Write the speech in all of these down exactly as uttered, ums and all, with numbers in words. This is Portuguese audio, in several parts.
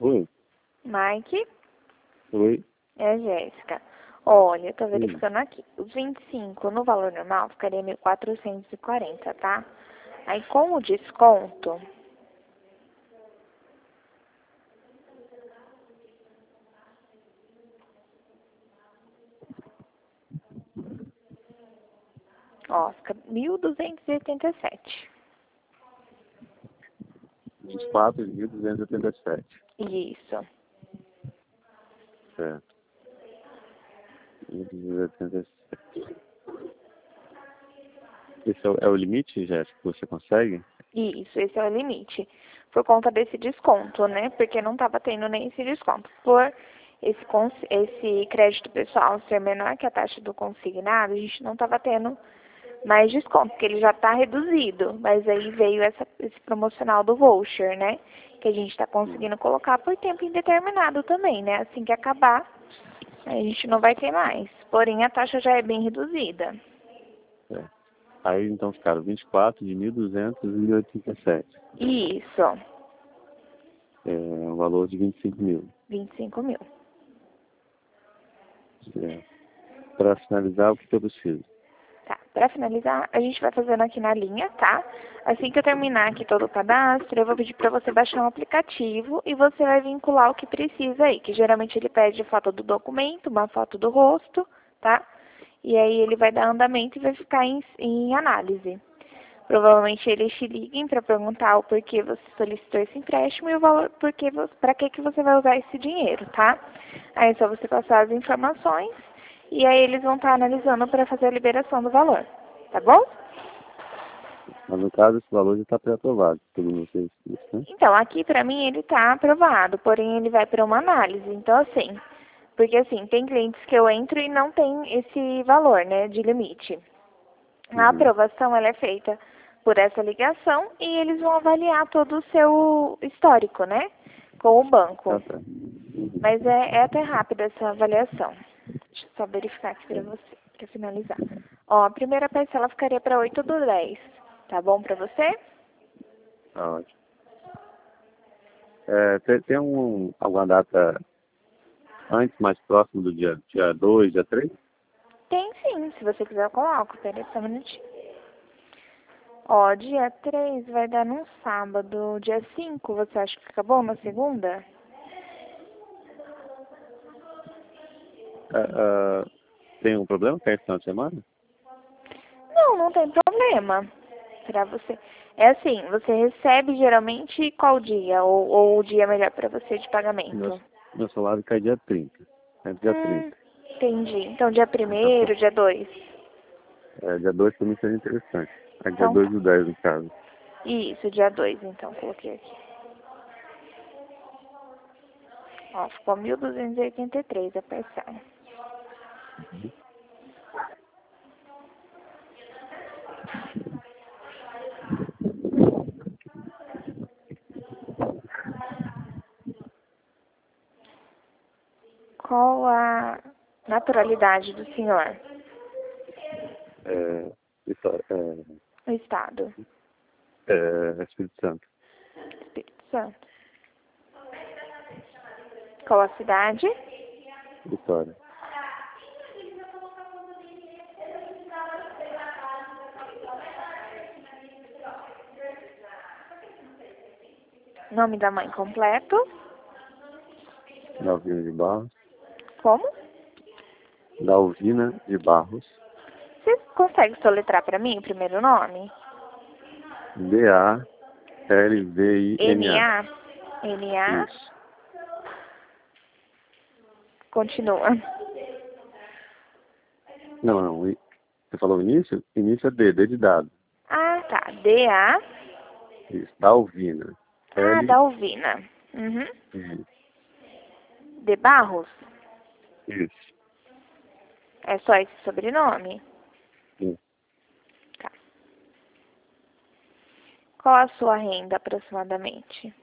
Oi. Mike? Oi. É a Jéssica. Olha, eu tô Sim. verificando aqui. Os vinte e cinco no valor normal ficaria mil quatrocentos e quarenta, tá? Aí com o desconto, ó, fica mil duzentos e oitenta e sete. vinte e quatro mil duzentos e oitenta e sete. Isso. Certo. mil duzentos e oitenta e sete. Esse é o, é o limite, Jéssica, que você consegue? Isso, esse é o limite. Por conta desse desconto, né? Porque não estava tendo nem esse desconto. Por esse, cons- esse crédito pessoal ser menor que a taxa do consignado, a gente não estava tendo mais desconto, porque ele já está reduzido. Mas aí veio essa, esse promocional do voucher, né? Que a gente está conseguindo colocar por tempo indeterminado também, né? Assim que acabar, a gente não vai ter mais. Porém, a taxa já é bem reduzida. É. Aí então ficaram vinte e quatro de mil duzentos e oitenta e sete. Isso, É um valor de vinte e cinco mil. vinte e cinco mil. Certo. Para finalizar, o que que eu preciso? Tá, pra finalizar, a gente vai fazendo aqui na linha, tá? Assim que eu terminar aqui todo o cadastro, eu vou pedir pra você baixar um aplicativo e você vai vincular o que precisa aí, que geralmente ele pede foto do documento, uma foto do rosto, tá? E aí ele vai dar andamento e vai ficar em, em análise. Provavelmente eles te liguem para perguntar o porquê você solicitou esse empréstimo e o valor, porque para que que você vai usar esse dinheiro, tá? Aí é só você passar as informações e aí eles vão estar analisando para fazer a liberação do valor, tá bom? Mas no caso, esse valor já está pré-aprovado, segundo vocês, isso, né? Então, aqui para mim ele está aprovado, porém ele vai para uma análise. Então, assim, porque assim, tem clientes que eu entro e não tem esse valor, né, de limite. A Uhum. aprovação ela é feita por essa ligação e eles vão avaliar todo o seu histórico, né? Com o banco. Tá, tá. Uhum. Mas é, é até rápida essa avaliação. Deixa eu só verificar aqui para você, para finalizar. Ó, a primeira parcela ficaria para oito do dez. Tá bom para você? Tá ótimo. É, tem, tem um, alguma data antes, mais próximo do dia, dia dois, dia três? Tem sim, se você quiser eu coloco. Pera aí só um minutinho. Ó, dia três vai dar num sábado. Dia cinco, você acha que fica bom na segunda? É, é, tem um problema com esse final de semana? Não, não tem problema. Pra você. É assim, você recebe geralmente qual dia? Ou, ou o dia melhor pra você de Meu, pagamento? meu salário cai dia trinta. É dia Hum, trinta. entendi. Então dia Então, pô, primeiro, dia dois. é, dia dois também seria interessante. É dia Então dois tá. do dez, no caso. Isso, dia dois, então, coloquei aqui. Ó, ficou mil duzentos e oitenta e três a parcela. Qual a naturalidade do senhor? É, isso, é, O estado? é, Espírito Santo. Espírito Santo. Qual a cidade? Vitória. Nome da mãe completo? Dalvina de Barros. Como? Dalvina de Barros. Você consegue soletrar pra mim o primeiro nome? D A L V I N A. N-A? N-A? Isso. Continua. Não, não. i- Você falou início? Início é D, D de dado. Ah, tá. D-A. Isso. Dalvina. Ah, L. Dalvina. Uhum. Isso. De Barros? Isso. É só esse sobrenome? Isso. Tá. Qual a sua renda aproximadamente?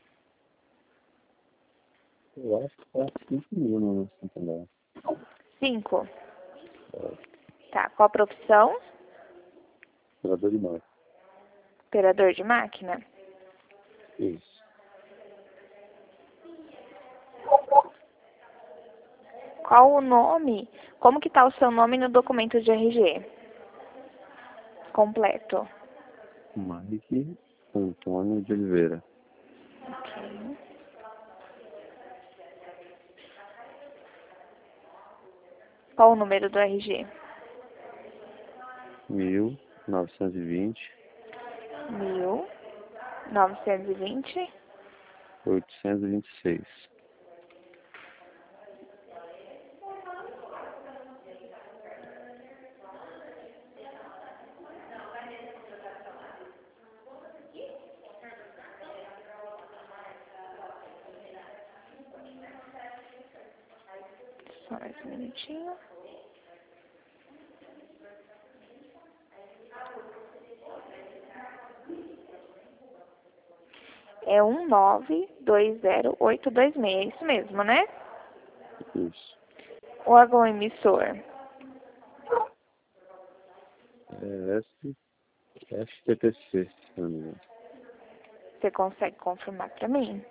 Eu acho que é cinco mil no Santander. Cinco. É, Tá. Qual a profissão? operador de marca. Operador de máquina? Isso. Qual o nome? Como que tá o seu nome no documento de R G? Completo. Mike Antônio de Oliveira. Ok. Qual o número do R G? Mil novecentos e vinte, Mil novecentos e vinte. oitocentos e vinte e seis. Só mais um minutinho. É um nove dois zero oito dois seis, é isso mesmo, né? Isso. O órgão emissor. É S, S T P C, se não me engano. Você consegue confirmar para mim?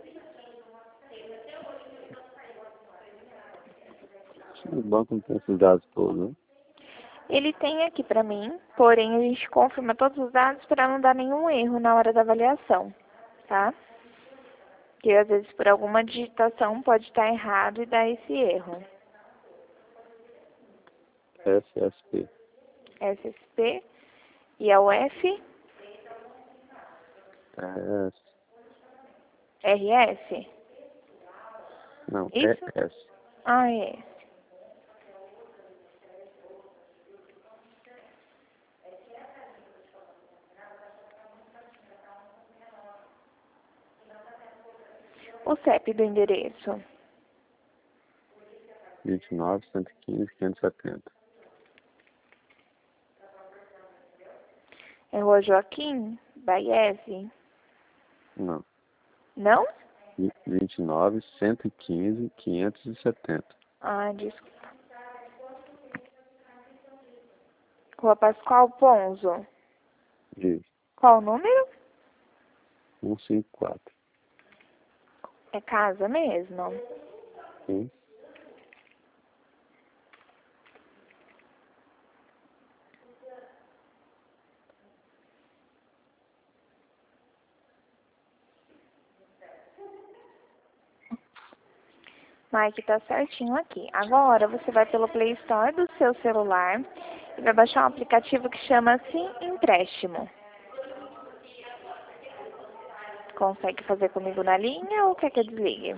O banco não tem esses dados todos, né? Ele tem aqui para mim, porém a gente confirma todos os dados para não dar nenhum erro na hora da avaliação, tá? Porque às vezes por alguma digitação pode estar errado e dar esse erro. S S P. S S P e a U F, É S. R S. Não, Isso? é S. Ah, é. O C E P do endereço. vinte e nove, cento e quinze, quinhentos e setenta. É Rua Joaquim Baiese? Não. Não? vinte e nove, cento e quinze, quinhentos e setenta. Ah, desculpa. Rua Pascoal Ponzo. Diz. Qual o número? cento e cinquenta e quatro. É casa mesmo? Sim. Mike, tá certinho aqui. Agora você vai pelo Play Store do seu celular e vai baixar um aplicativo que chama Sim Empréstimo. Consegue fazer comigo na linha ou quer que eu desligue?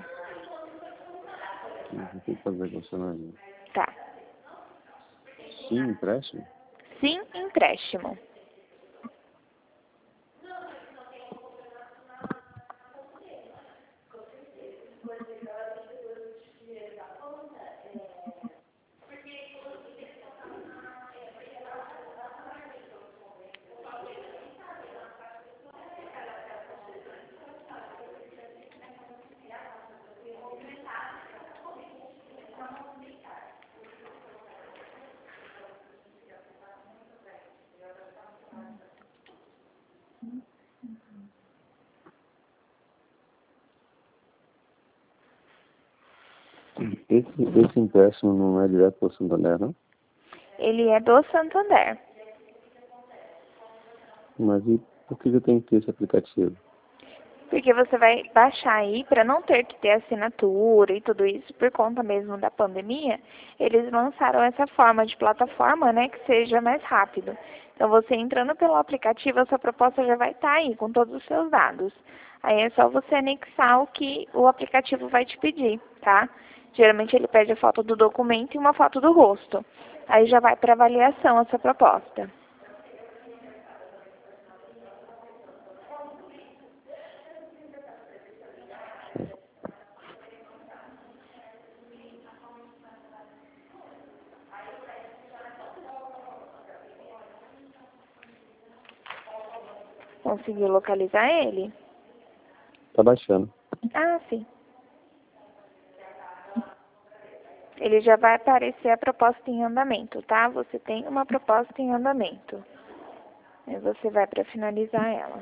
Não tem que fazer com você não. Tá. Sim, empréstimo? Sim Empréstimo. Esse, esse empréstimo não é direto para o Santander, não? Ele é do Santander. Mas e por que eu tenho que ter esse aplicativo? Porque você vai baixar aí, para não ter que ter assinatura e tudo isso, por conta mesmo da pandemia, eles lançaram essa forma de plataforma, né, que seja mais rápido. Então, você entrando pelo aplicativo, a sua proposta já vai estar aí, com todos os seus dados. Aí é só você anexar o que o aplicativo vai te pedir, tá? Geralmente ele pede a foto do documento e uma foto do rosto. Aí já vai para avaliação a sua proposta. Conseguiu localizar ele? Tá baixando. Ah, sim. Ele já vai aparecer a proposta em andamento, tá? Você tem uma proposta em andamento. Aí você vai para finalizar ela.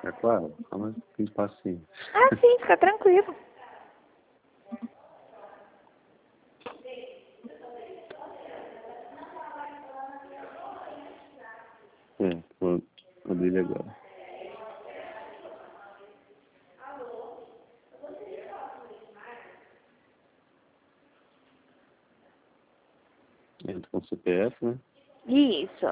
É claro, só mais um pouquinho de paciência. Ah, sim, fica tranquilo. É, vou abrir ele agora. Entra com o C P F, né? Isso.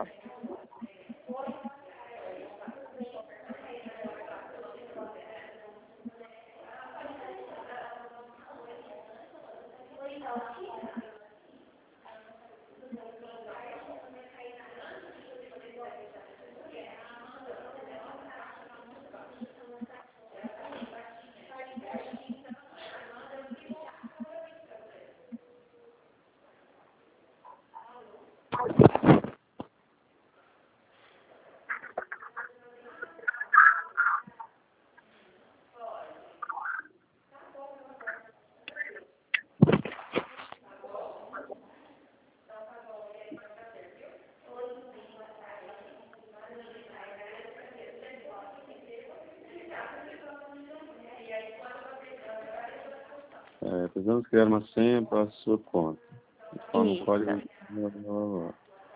É, precisamos criar uma senha para a sua conta. Informa o código. Isso. Blá, blá, blá.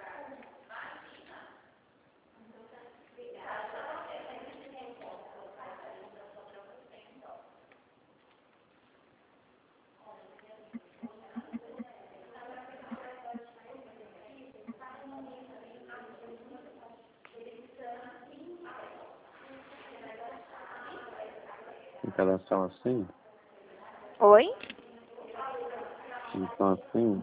Tem que cadastrar uma senha? Oi? Então assim,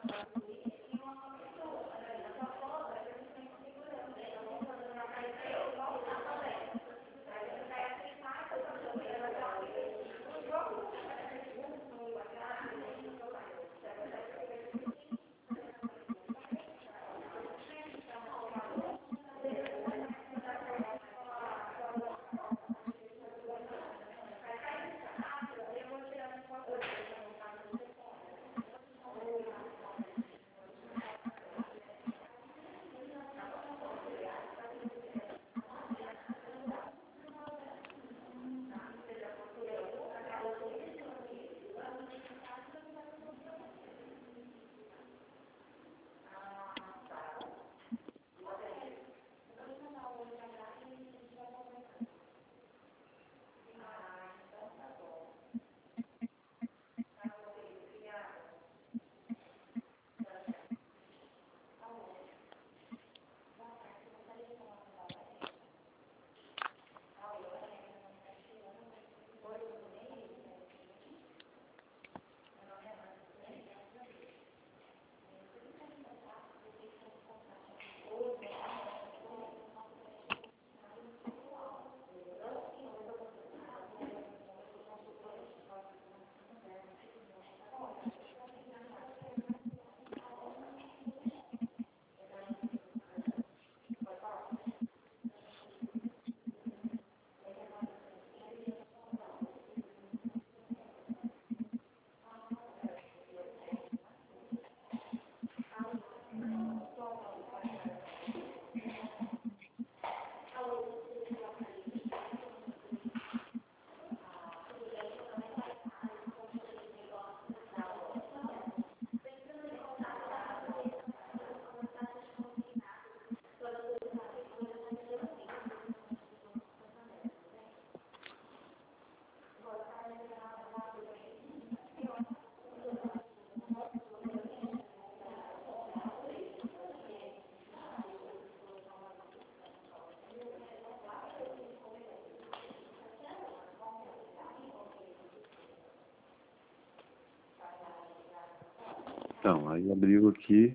então, aí abriu aqui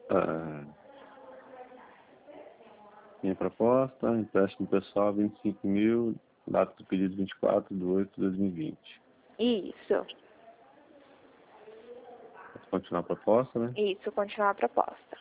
a minha proposta, empréstimo pessoal vinte e cinco mil, data do pedido vinte e quatro de oito de dois mil e vinte. Isso. Posso continuar a proposta, né? Isso, continuar a proposta.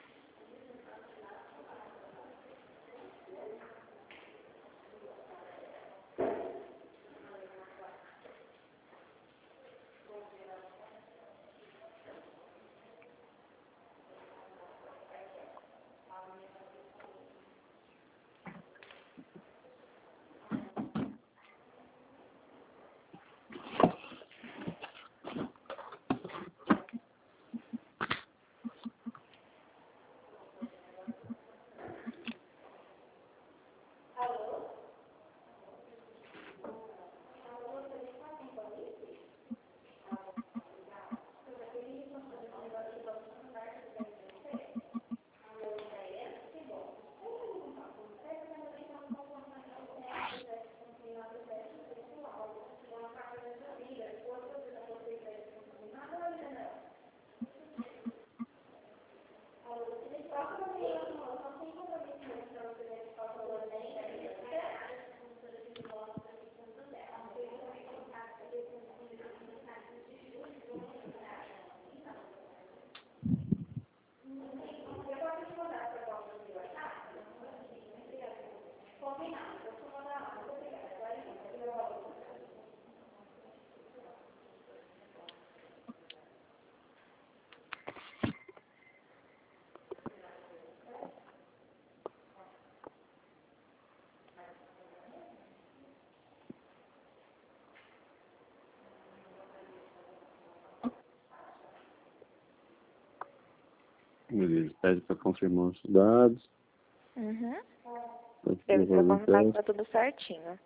Beleza, pede para confirmar os dados. Uhum. Então, Deve ser devolve o confirmar que teste. tá tudo certinho.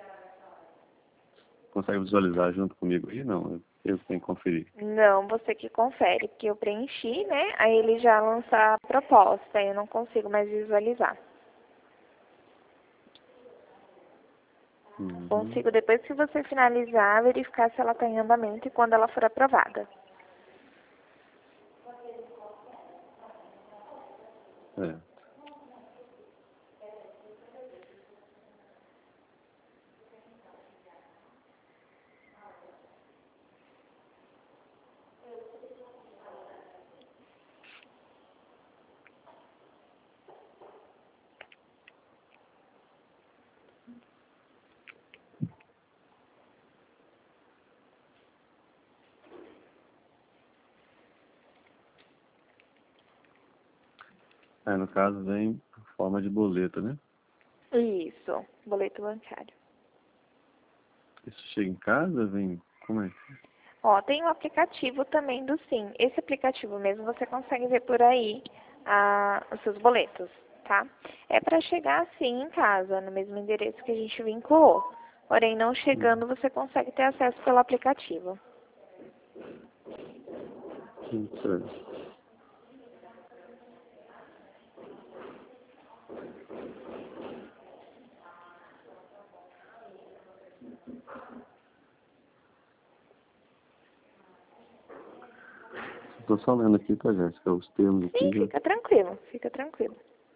Consegue visualizar junto comigo aí? Não, eu tenho que conferir. Não, você que confere, porque eu preenchi, né? Aí ele já lança a proposta, eu não consigo mais visualizar. Uhum. Consigo, depois que você finalizar, verificar se ela está em andamento e quando ela for aprovada. É. Aí, no caso, vem em forma de boleto, né? Isso, boleto bancário. Isso chega em casa, vem... Como é? Ó, tem um aplicativo também do Sim. Esse aplicativo mesmo você consegue ver por aí ah, os seus boletos, tá? É para chegar assim em casa, no mesmo endereço que a gente vinculou. Porém, não chegando, você consegue ter acesso pelo aplicativo. Sim, certo. Estou só lendo aqui, tá, Jéssica? Os termos aqui Sim, já... fica tranquilo, fica tranquilo.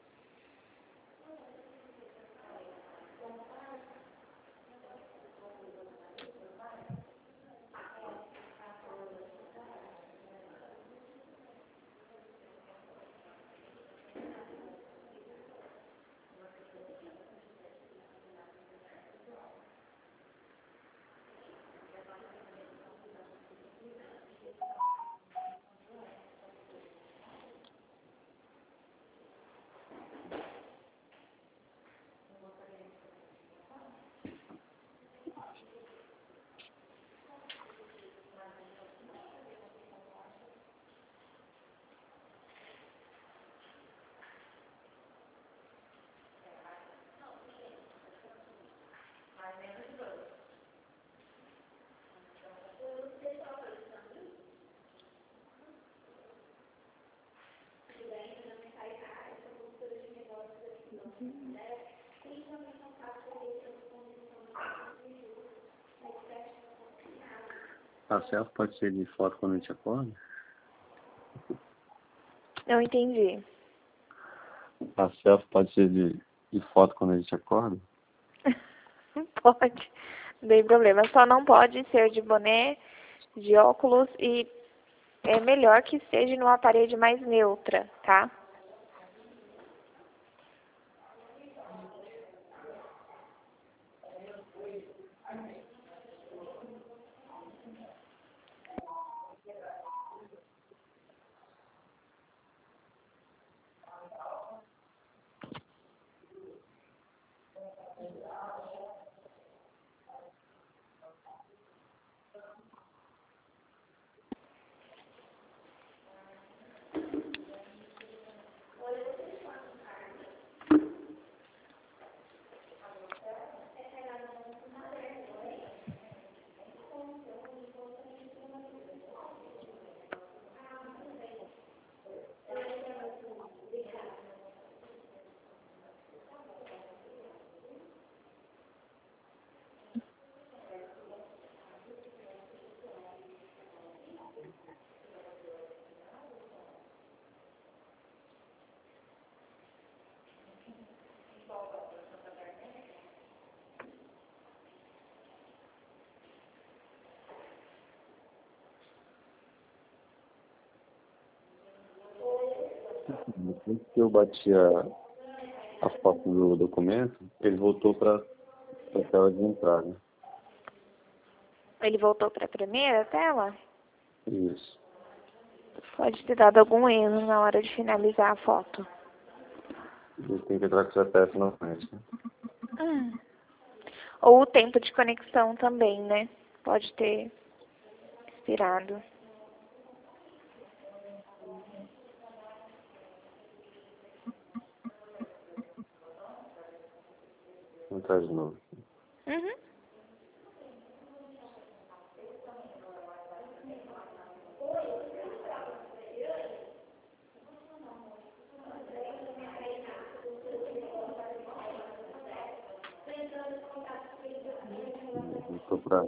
A selfie pode ser de foto quando a gente acorda? Não entendi. A selfie pode ser de, de foto quando a gente acorda? Pode, não tem problema. Só não pode ser de boné, de óculos e é melhor que seja numa parede mais neutra, tá? Depois que eu bati a, a foto do documento, ele voltou para a tela de entrada. Ele voltou para a primeira tela? Isso. Pode ter dado algum erro na hora de finalizar a foto. Ele tem que entrar com o C P F na frente, né? Hum. Ou o tempo de conexão também, né? Pode ter expirado. Vou entrar de novo. Uhum. Vou procurar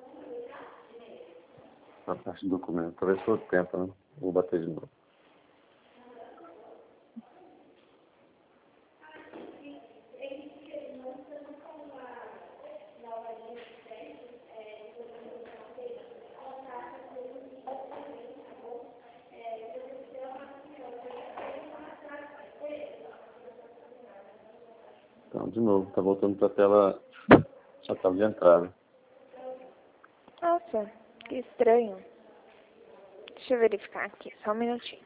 a parte do documento. Talvez for tempo, né? Vou bater de novo. Então, de novo, tá voltando para a tela, a tela de entrada. Nossa, que estranho. Deixa eu verificar aqui, só um minutinho.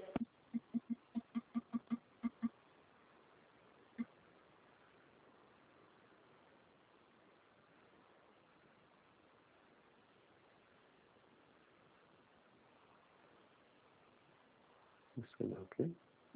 Isso aí, ok?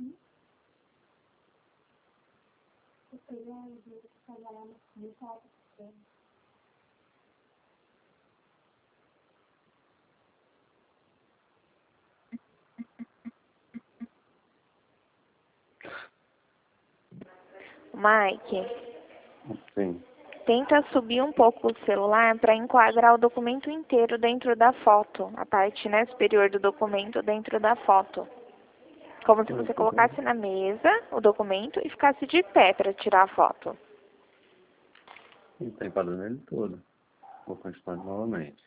Mike, Sim. tenta subir um pouco o celular para enquadrar o documento inteiro dentro da foto. A parte, né, superior do documento dentro da foto. Como se você colocasse na mesa o documento e ficasse de pé para tirar a foto. Ele está enquadrando ele todo. Vou continuar novamente.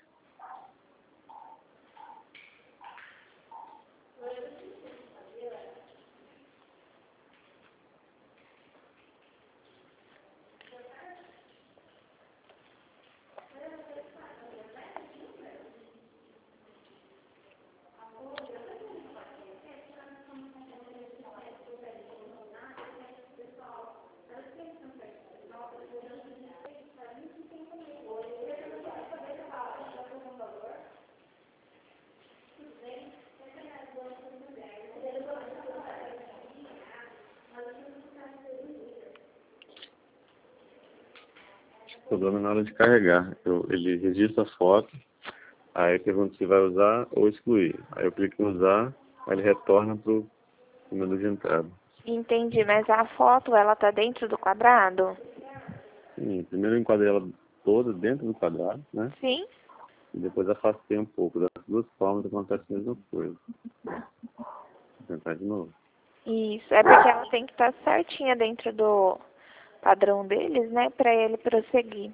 O problema é na hora de carregar. Eu, ele registra a foto, aí pergunta se vai usar ou excluir. Aí eu clico em usar, aí ele retorna para o menu de entrada. Entendi, mas a foto, ela tá dentro do quadrado? Sim, primeiro eu enquadrei ela toda dentro do quadrado, né? Sim. E depois afastei um pouco. Das duas formas acontece a mesma coisa. Vou tentar de novo. Isso, é porque ela tem que estar certinha dentro do padrão deles, né, para ele prosseguir.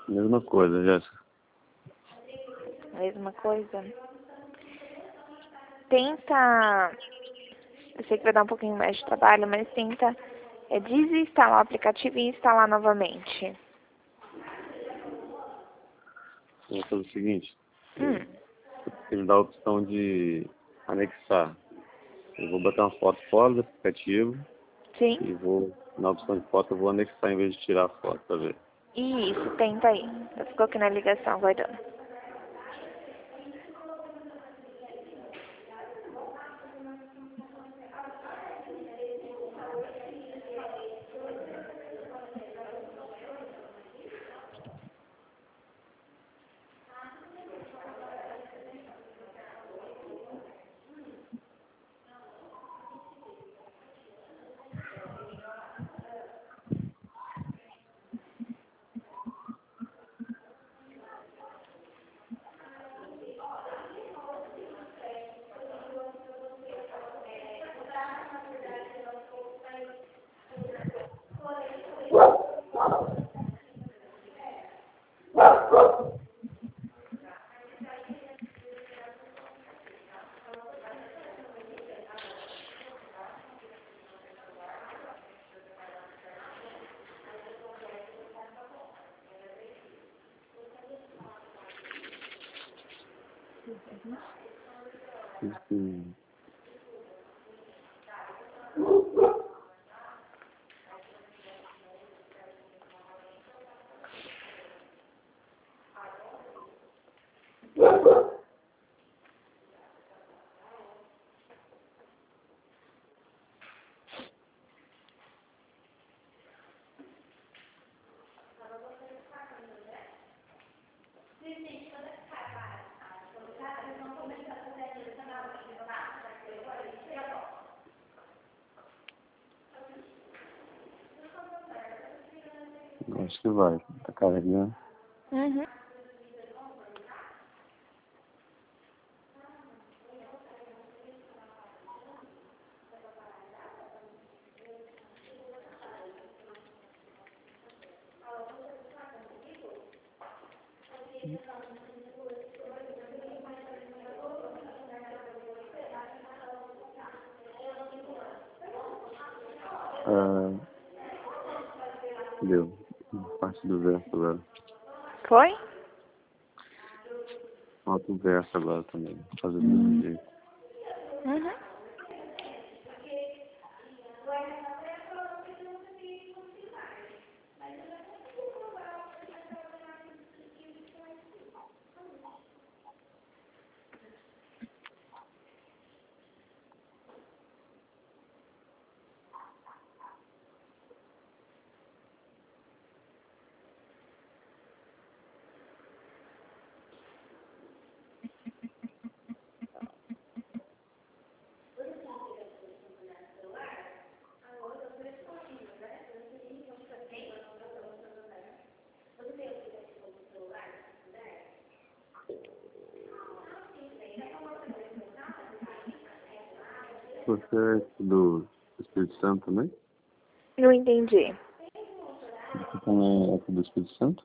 Mesma coisa, Jéssica. Mesma coisa. Tenta, eu sei que vai dar um pouquinho mais de trabalho, mas tenta é, desinstalar o aplicativo e instalar novamente. Vou fazer o seguinte. Hum. Ele dá a opção de anexar. Eu vou botar uma foto fora do aplicativo Sim. e vou, na opção de foto, eu vou anexar em vez de tirar a foto, pra ver. Isso, tenta aí. Eu ficou aqui na ligação, aguardando. Sim. Acho que vai. Tá carregando. Uhum. Ah, deu. Parte do verso agora. Foi? Falta o verso agora também. Vou fazer do mesmo jeito. Uhum. Você é do Espírito Santo também? Não entendi. Você também é do Espírito Santo?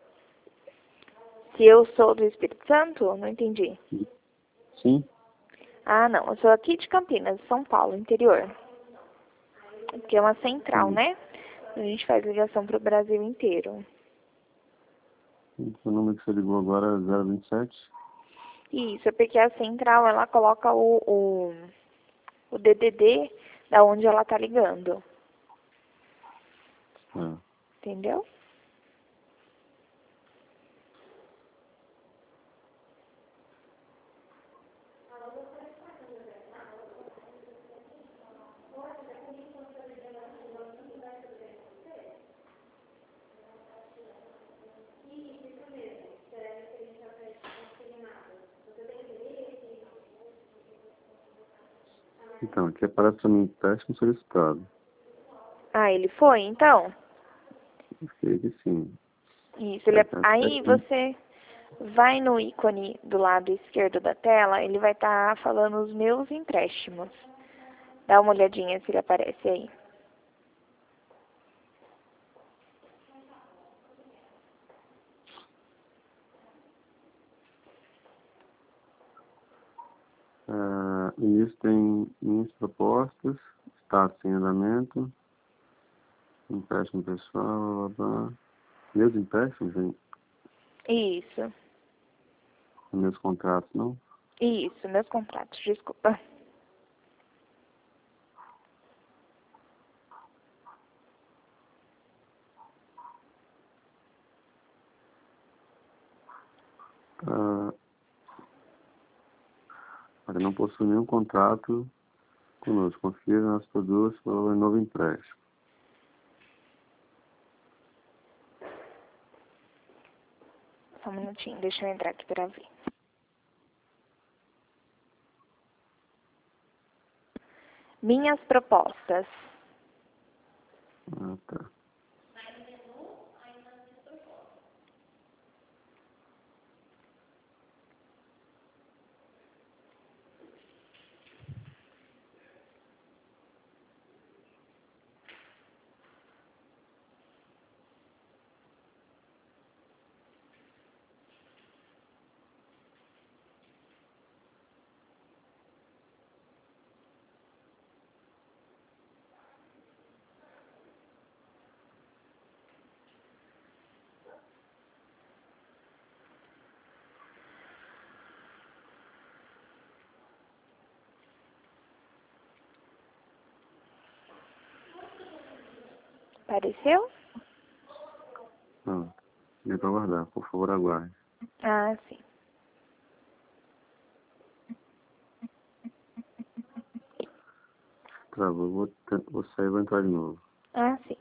Se eu sou do Espírito Santo? Não entendi. Sim. Ah, não. Eu sou aqui de Campinas, São Paulo, interior. Que é uma central, Sim. né? A gente faz ligação para o Brasil inteiro. O número que você ligou agora é zero vinte e sete? Isso, é porque a central, ela coloca o, o, o D D D da onde ela tá ligando. É. Entendeu? Então, aqui aparece pra mim teste solicitado. Ah, ele foi, então? Sei que sim. Isso, ele, É, é- tá, aí teste- você vai no ícone do lado esquerdo da tela, ele vai estar falando os meus empréstimos. Dá uma olhadinha se ele aparece aí. E isso tem minhas propostas, status em andamento, empréstimo pessoal, blá, blá, blá. Meus empréstimos, hein? Isso. Meus contratos, não? Isso, meus contratos, desculpa. Ah, para não possui nenhum contrato conosco. Confira nos produtos ou em novo empréstimo. Só um minutinho, deixa eu entrar aqui para ver. Minhas propostas. Ah, tá. Apareceu? Não. Deu para aguardar. Por favor, aguarde. Ah, sim. Travou. Vou, te- vou sair e vou entrar de novo. Ah, sim.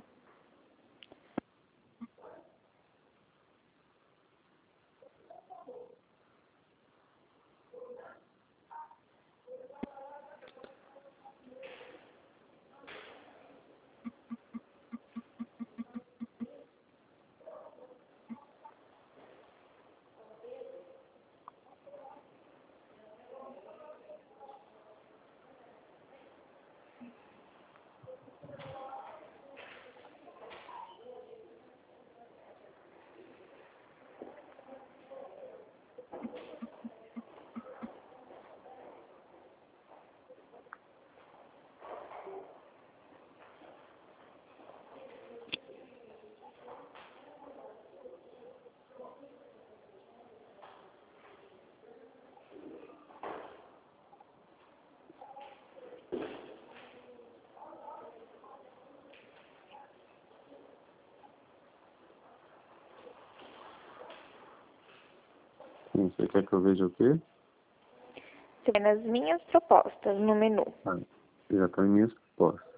Sim, você quer que eu veja o quê? Você vai nas minhas propostas, no menu. Ah, já estão em minhas propostas.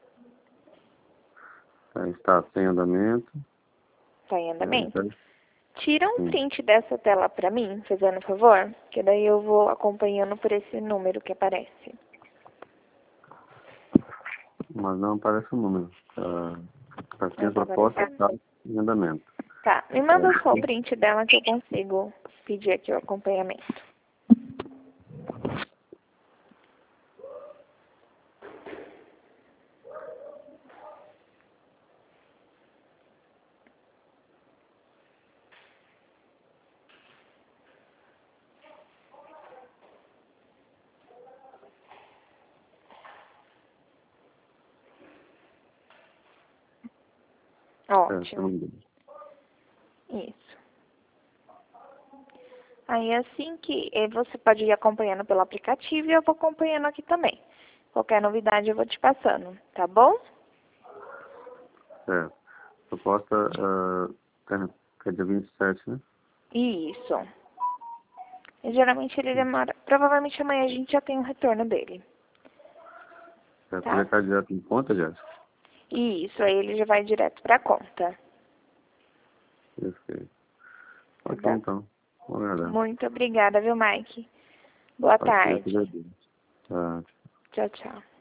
Tá, está sem andamento. Tá em andamento? Tá, Tira um sim. print dessa tela pra mim, fazendo favor, que daí eu vou acompanhando por esse número que aparece. Mas não aparece o número. Tá, tá sem Não a tá proposta, aparecendo? está em andamento. Tá, me manda só o print dela que eu consigo pedir aqui o acompanhamento. É, Ótimo. também. Isso. Aí assim que eh, você pode ir acompanhando pelo aplicativo e eu vou acompanhando aqui também. Qualquer novidade eu vou te passando, tá bom? É. Proposta uh, tá, é dia vinte e sete, né? Isso. E, geralmente ele demora. Provavelmente amanhã a gente já tem o retorno dele. É, Tá? já cai direto em conta, Jéssica? Isso, aí ele já vai direto pra conta. Perfeito. Tá Ok, bom? então. Vamos aguardar. Muito obrigada, viu, Mike? Boa Pode ser, tarde. tudo bem. Tá. Tchau, tchau.